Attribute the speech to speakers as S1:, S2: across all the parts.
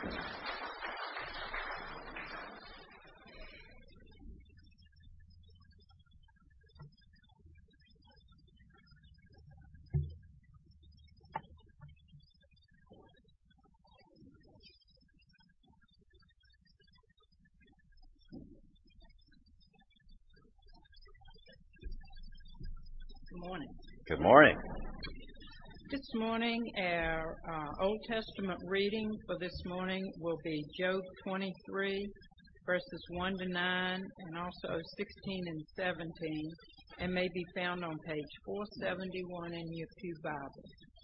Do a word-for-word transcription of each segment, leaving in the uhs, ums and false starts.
S1: Good morning.
S2: Good morning.
S1: This morning, our uh, Old Testament reading for this morning will be Job twenty-three, verses one to nine, and also sixteen and seventeen, and may be found on page four seventy-one in your pew Bible.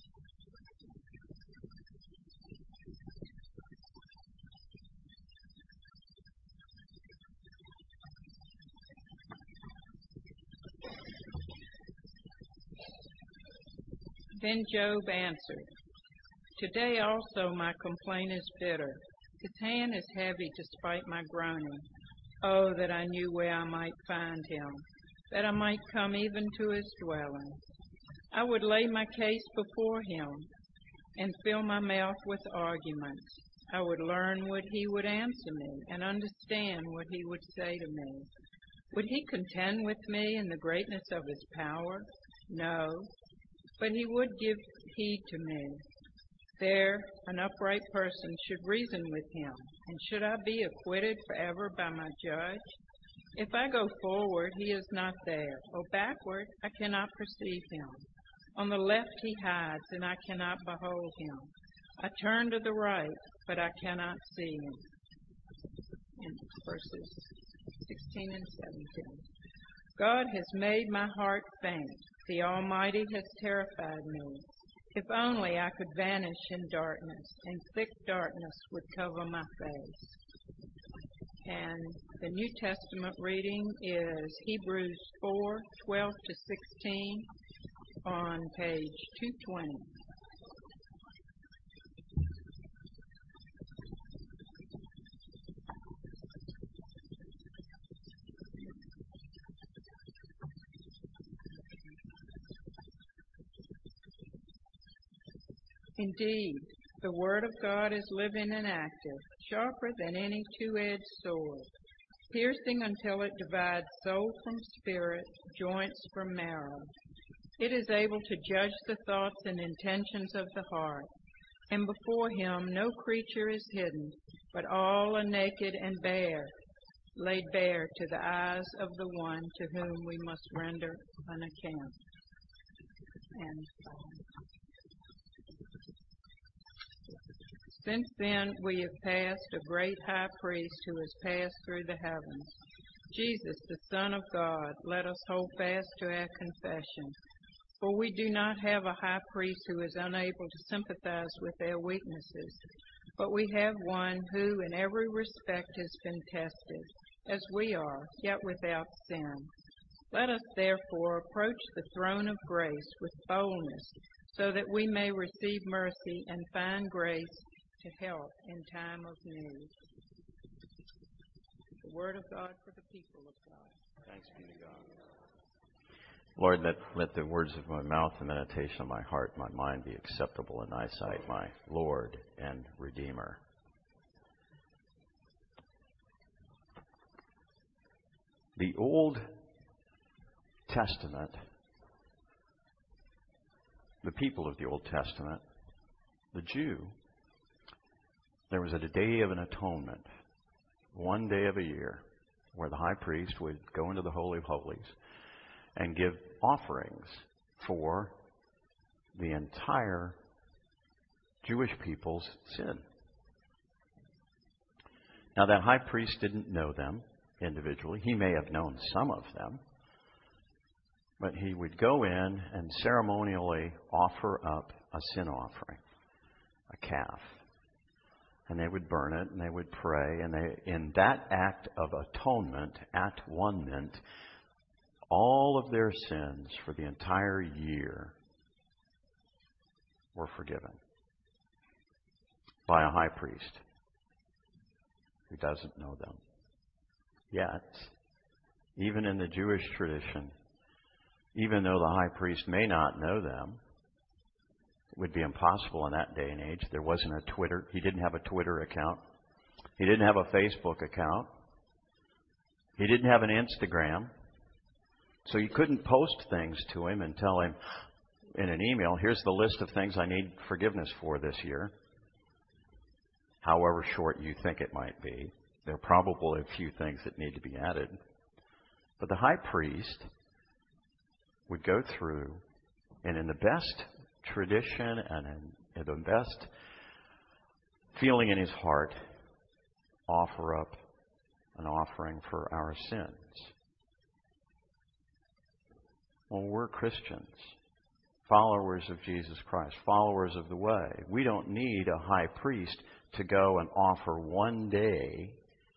S1: Then Job answered, "Today also my complaint is bitter. His hand is heavy to spite my groaning. Oh, that I knew where I might find him, that I might come even to his dwelling. I would lay my case before him and fill my mouth with arguments. I would learn what he would answer me and understand what he would say to me. Would he contend with me in the greatness of his power? No. But he would give heed to me. There, an upright person should reason with him, and should I be acquitted forever by my judge? If I go forward, he is not there, or backward, I cannot perceive him. On the left he hides, and I cannot behold him. I turn to the right, but I cannot see him." In verses sixteen and seventeen. God has made my heart faint. The Almighty has terrified me. If only I could vanish in darkness, and thick darkness would cover my face. And the New Testament reading is Hebrews four, twelve to sixteen on page two twenty. Indeed, the Word of God is living and active, sharper than any two-edged sword, piercing until it divides soul from spirit, joints from marrow. It is able to judge the thoughts and intentions of the heart, and before him no creature is hidden, but all are naked and bare, laid bare to the eyes of the one to whom we must render an account. And since then we have passed a great high priest who has passed through the heavens, Jesus, the Son of God. Let us hold fast to our confession. For we do not have a high priest who is unable to sympathize with our weaknesses, but we have one who in every respect has been tested, as we are, yet without sin. Let us therefore approach the throne of grace with boldness, so that we may receive mercy and find grace to help in time of need. The word of God for the people of God.
S2: Thanks be to God. Lord, let, let the words of my mouth and meditation of my heart, my mind be acceptable in thy sight, my Lord and Redeemer. The Old Testament, the people of the Old Testament, the Jew, there was a day of an atonement, one day of a year, where the high priest would go into the Holy of Holies and give offerings for the entire Jewish people's sin. Now, that high priest didn't know them individually. He may have known some of them, but he would go in and ceremonially offer up a sin offering, a calf. And they would burn it, and they would pray, and they, in that act of atonement, at one-ment, all of their sins for the entire year were forgiven by a high priest who doesn't know them. Yet, even in the Jewish tradition, even though the high priest may not know them, It would be impossible in that day and age. There wasn't a Twitter. He didn't have a Twitter account. He didn't have a Facebook account. He didn't have an Instagram. So you couldn't post things to him and tell him in an email, here's the list of things I need forgiveness for this year. However short you think it might be. There are probably a few things that need to be added. But the high priest would go through and in the best tradition and in the best feeling in his heart, offer up an offering for our sins. Well, we're Christians, followers of Jesus Christ, followers of the way. We don't need a high priest to go and offer one day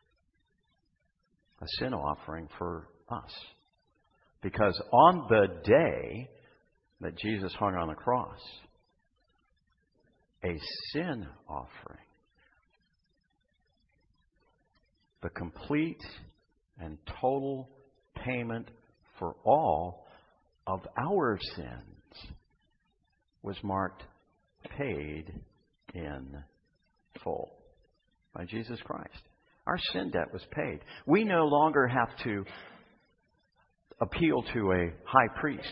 S2: a sin offering for us. Because on the day that Jesus hung on the cross, a sin offering, the complete and total payment for all of our sins, was marked paid in full by Jesus Christ. Our sin debt was paid. We no longer have to appeal to a high priest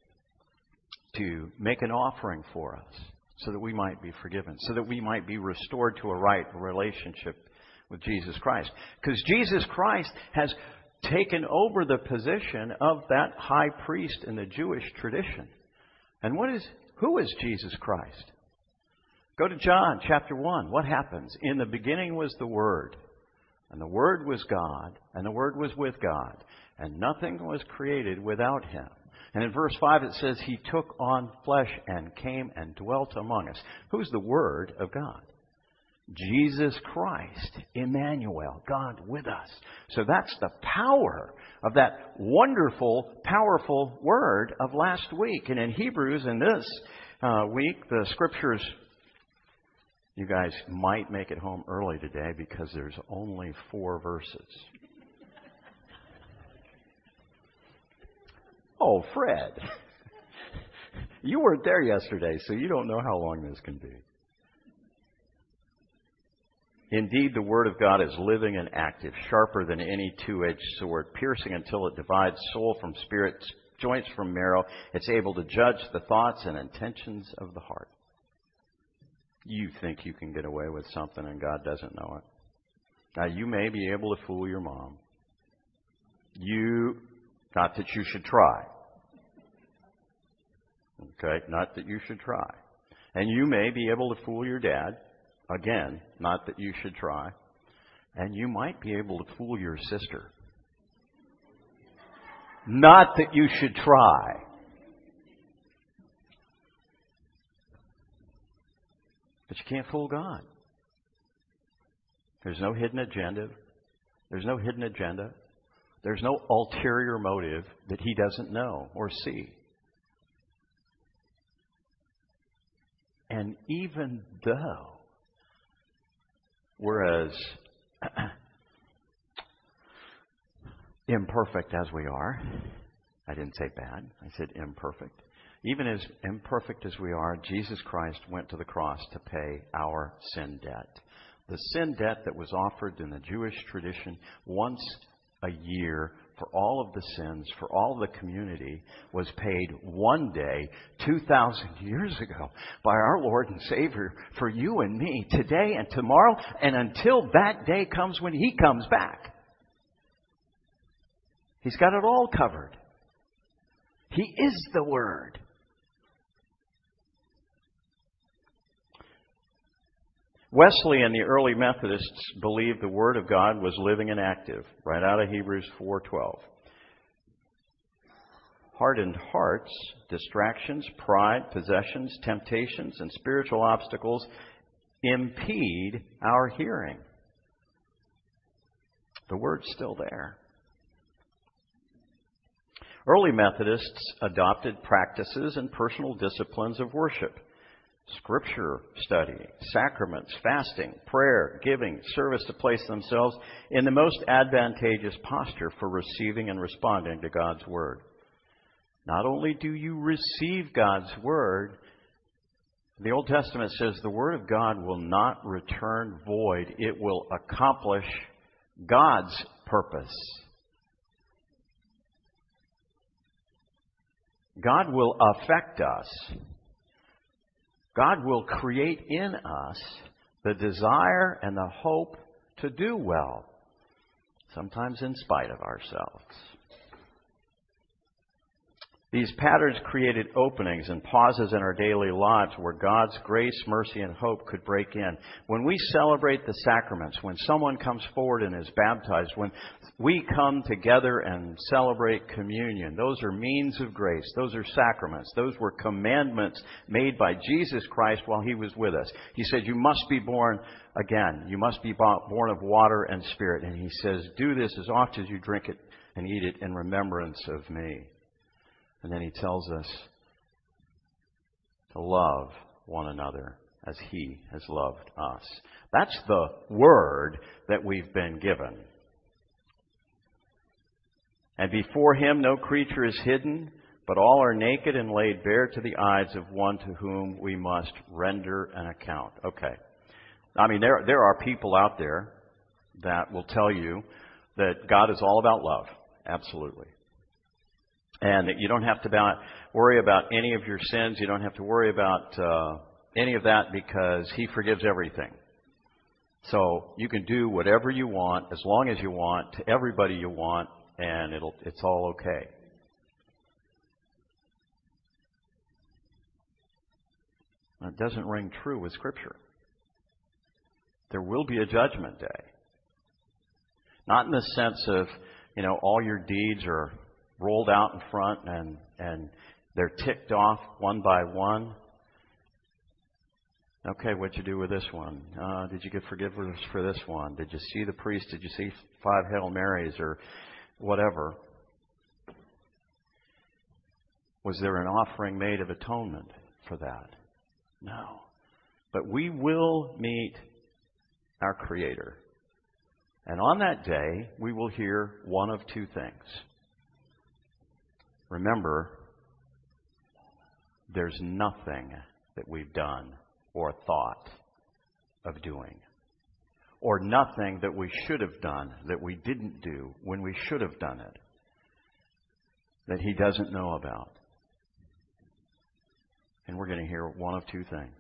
S2: to make an offering for us so that we might be forgiven, so that we might be restored to a right relationship with Jesus Christ. Because Jesus Christ has taken over the position of that high priest in the Jewish tradition. And what is who is Jesus Christ? Go to John chapter one. What happens? In the beginning was the Word, and the Word was God, and the Word was with God, and nothing was created without Him. And in verse five it says, He took on flesh and came and dwelt among us. Who's the Word of God? Jesus Christ, Emmanuel, God with us. So that's the power of that wonderful, powerful word of last week. And in Hebrews, in this uh, week, the Scriptures, you guys might make it home early today because there's only four verses. Oh, Fred, you weren't there yesterday, so you don't know how long this can be. Indeed, the Word of God is living and active, sharper than any two-edged sword, piercing until it divides soul from spirit, joints from marrow. It's able to judge the thoughts and intentions of the heart. You think you can get away with something and God doesn't know it. Now, you may be able to fool your mom. You, not that you should try. Okay, not that you should try. And you may be able to fool your dad. Again, not that you should try. And you might be able to fool your sister. Not that you should try. But you can't fool God. There's no hidden agenda. There's no hidden agenda. There's no ulterior motive that He doesn't know or see. And even though Whereas, imperfect as we are, I didn't say bad, I said imperfect. Even as imperfect as we are, Jesus Christ went to the cross to pay our sin debt. The sin debt that was offered in the Jewish tradition once a year for all of the sins, for all of the community, was paid one day, two thousand years ago, by our Lord and Savior for you and me, today and tomorrow, and until that day comes when He comes back. He's got it all covered. He is the Word. Wesley and the early Methodists believed the Word of God was living and active, right out of Hebrews four twelve. Hardened hearts, distractions, pride, possessions, temptations, and spiritual obstacles impede our hearing. The Word's still there. Early Methodists adopted practices and personal disciplines of worship. Scripture study, sacraments, fasting, prayer, giving, service to place themselves in the most advantageous posture for receiving and responding to God's Word. Not only do you receive God's Word, The Old Testament says the Word of God will not return void. It will accomplish God's purpose. God will affect us. God will create in us the desire and the hope to do well, sometimes in spite of ourselves. These patterns created openings and pauses in our daily lives where God's grace, mercy, and hope could break in. When we celebrate the sacraments, when someone comes forward and is baptized, when we come together and celebrate communion, those are means of grace. Those are sacraments. Those were commandments made by Jesus Christ while He was with us. He said, you must be born again. You must be born of water and Spirit. And He says, do this as often as you drink it and eat it in remembrance of me. And then He tells us to love one another as He has loved us. That's the word that we've been given. And before Him no creature is hidden, but all are naked and laid bare to the eyes of one to whom we must render an account. Okay. I mean, there, there are people out there that will tell you that God is all about love. Absolutely. And that you don't have to about, worry about any of your sins. You don't have to worry about uh, any of that because He forgives everything. So you can do whatever you want, as long as you want, to everybody you want, and it'll it's all okay. That doesn't ring true with Scripture. There will be a judgment day. Not in the sense of, you know, all your deeds are rolled out in front and, and they're ticked off one by one. Okay, what'd you do with this one? Uh, did you get forgiveness for this one? Did you see the priest? Did you see five Hail Marys or whatever? Was there an offering made of atonement for that? No. But we will meet our Creator. And on that day, we will hear one of two things. Remember, there's nothing that we've done or thought of doing, or nothing that we should have done that we didn't do when we should have done it, that He doesn't know about. And we're going to hear one of two things.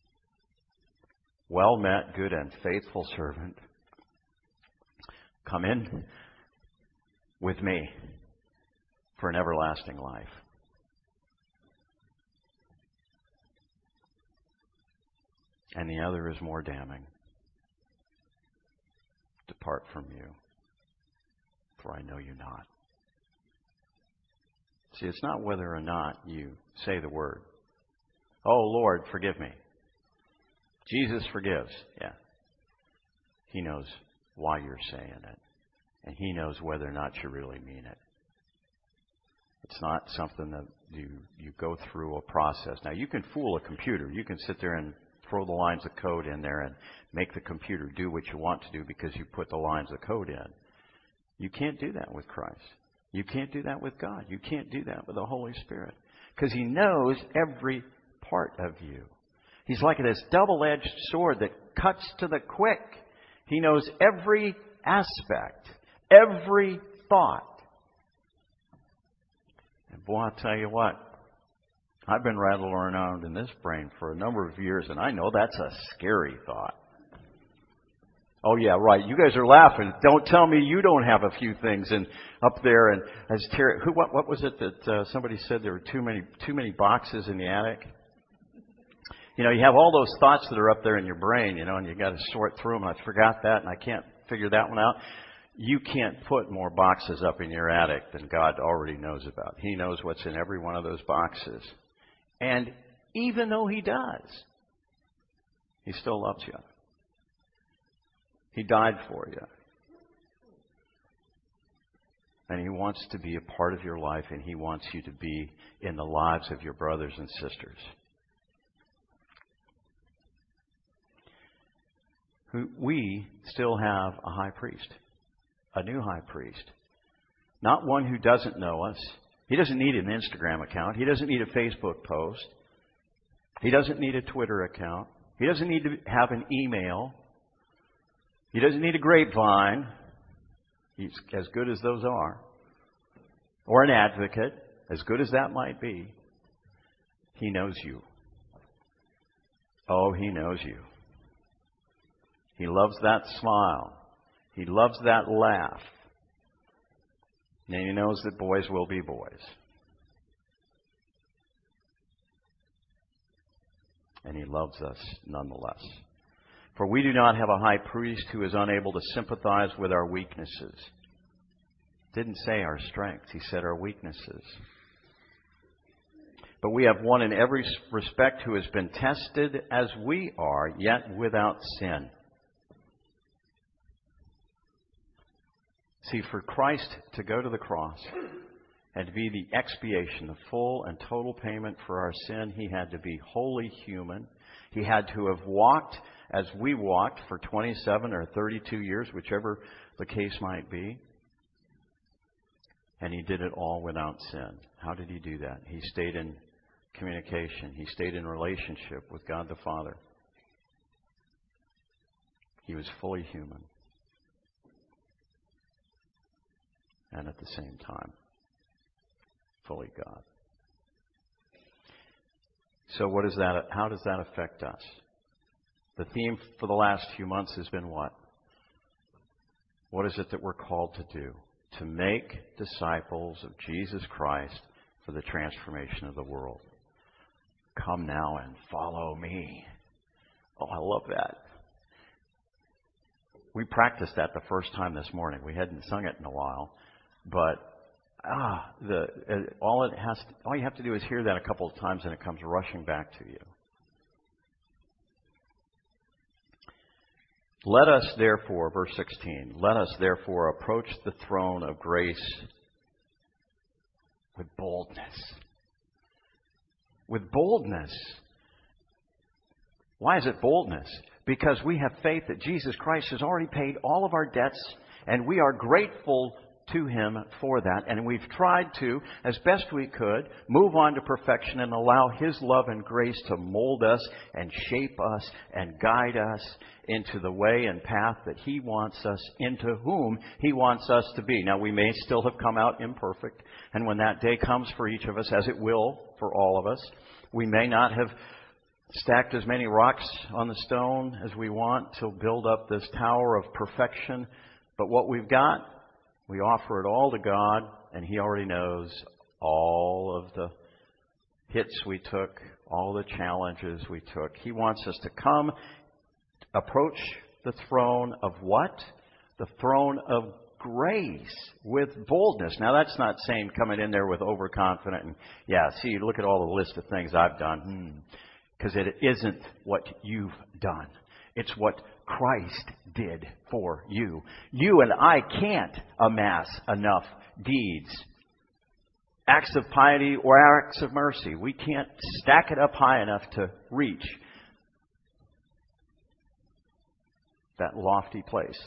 S2: Well met, good and faithful servant. Come in with me for an everlasting life. And the other is more damning. Depart from you, for I know you not. See, it's not whether or not you say the word. Oh, Lord, forgive me. Jesus forgives. Yeah. He knows why you're saying it. And He knows whether or not you really mean it. It's not something that you, you go through a process. Now, you can fool a computer. You can sit there and throw the lines of code in there and make the computer do what you want to do because you put the lines of code in. You can't do that with Christ. You can't do that with God. You can't do that with the Holy Spirit. Because He knows every part of you. He's like this double-edged sword that cuts to the quick. He knows every aspect, every thought. And boy, I'll tell you what, I've been rattling around in this brain for a number of years, and I know that's a scary thought. Oh, yeah, right. You guys are laughing. Don't tell me you don't have a few things in, up there. And as Terry, who, what, what was it that uh, somebody said there were too many, too many boxes in the attic? You know, you have all those thoughts that are up there in your brain, you know, and you got to sort through them. I forgot that, and I can't figure that one out. You can't put more boxes up in your attic than God already knows about. He knows what's in every one of those boxes. And even though He does, He still loves you. He died for you. And He wants to be a part of your life, and He wants you to be in the lives of your brothers and sisters. We still have a high priest, a new high priest. Not one who doesn't know us. He doesn't need an Instagram account. He doesn't need a Facebook post. He doesn't need a Twitter account. He doesn't need to have an email. He doesn't need a grapevine. He's as good as those are. Or an advocate, as good as that might be. He knows you. Oh, He knows you. He loves that smile. He loves that laugh. And He knows that boys will be boys. And He loves us nonetheless. For we do not have a high priest who is unable to sympathize with our weaknesses. Didn't say our strengths. He said our weaknesses. But we have one in every respect who has been tested as we are, yet without sin. See, for Christ to go to the cross and to be the expiation, the full and total payment for our sin, He had to be wholly human. He had to have walked as we walked for twenty-seven or thirty-two years, whichever the case might be. And He did it all without sin. How did He do that? He stayed in communication. He stayed in relationship with God the Father. He was fully human. And at the same time, fully God. So what is that? How does that affect us? The theme for the last few months has been what? What is it that we're called to do? To make disciples of Jesus Christ for the transformation of the world. Come now and follow me. Oh, I love that. We practiced that the first time this morning. We hadn't sung it in a while. But ah, the uh, all it has, to, all you have to do is hear that a couple of times, and it comes rushing back to you. Let us therefore, verse sixteen, let us therefore approach the throne of grace with boldness. With boldness. Why is it boldness? Because we have faith that Jesus Christ has already paid all of our debts, and we are grateful to Him for that. And we've tried to, as best we could, move on to perfection and allow His love and grace to mold us and shape us and guide us into the way and path that He wants us, into whom He wants us to be. Now, we may still have come out imperfect, and when that day comes for each of us, as it will for all of us, we may not have stacked as many rocks on the stone as we want to build up this tower of perfection. But what we've got, we offer it all to God, and He already knows all of the hits we took, all the challenges we took. He wants us to come, approach the throne of what? The throne of grace with boldness. Now, that's not saying coming in there with overconfident and, yeah, see, look at all the list of things I've done. Because hmm. it isn't what you've done. It's what Christ did for you. You and I can't amass enough deeds, acts of piety or acts of mercy. We can't stack it up high enough to reach that lofty place.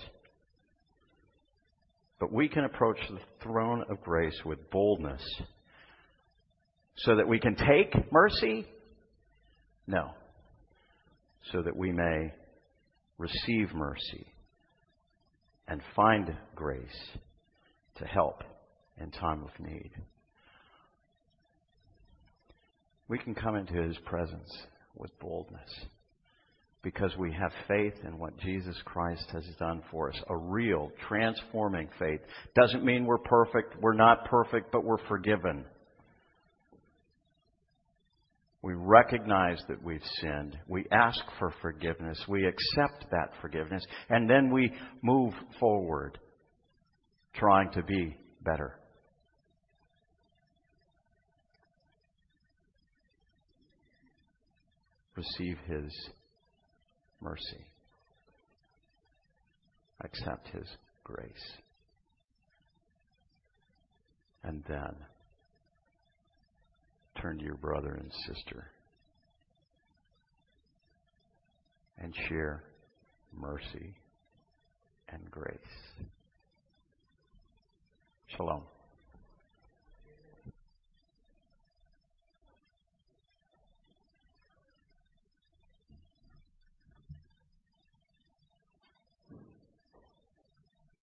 S2: But we can approach the throne of grace with boldness so that we can take mercy? No. So that we may receive mercy and find grace to help in time of need. We can come into His presence with boldness because we have faith in what Jesus Christ has done for us. A real, transforming faith. Doesn't mean we're perfect. We're not perfect, but we're forgiven. We recognize that we've sinned. We ask for forgiveness. We accept that forgiveness. And then we move forward, trying to be better. Receive His mercy. Accept His grace. And then turn to your brother and sister and share mercy and grace. Shalom.